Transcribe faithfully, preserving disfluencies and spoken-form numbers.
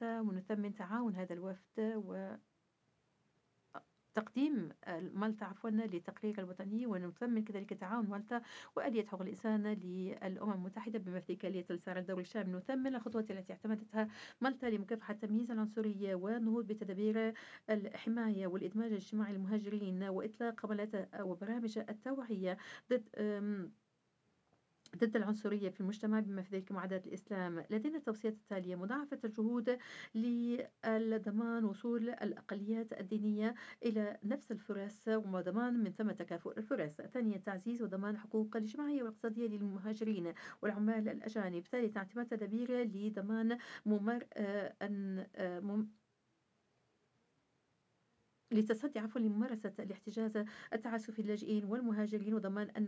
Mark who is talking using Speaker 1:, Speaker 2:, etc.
Speaker 1: مالطا ونثمن تعاون هذا الوفد و تقديم مالطا عفوا لتقرير الوطني، ونثمن كذلك تعاون مالطا وآلية حقوق الإنسان للأمم المتحدة بما في ذلك آلية الإصرار الدولي الشامل. نثمن الخطوات التي اعتمدتها مالطا لمكافحة التمييز العنصرية والنهوض بتدابير الحماية والإدماج الاجتماعي للمهاجرين وإطلاق حملات وبرامج التوعية ضد ضد العنصرية في المجتمع بما في ذلك معاداة الإسلام. لدينا التوصيات التالية: مضاعفة الجهود لضمان وصول الأقليات الدينية إلى نفس الفرص وضمان من ثم تكافؤ الفرص. ثانيا، تعزيز وضمان حقوق الاجتماعية والاقتصادية للمهاجرين والعمال الأجانب. ثالثا، اعتماد تدابير لضمان ممر آه أن آه مم للتصدي عفوا لممارسة الاحتجاز التعسفي للاجئين والمهاجرين وضمان أن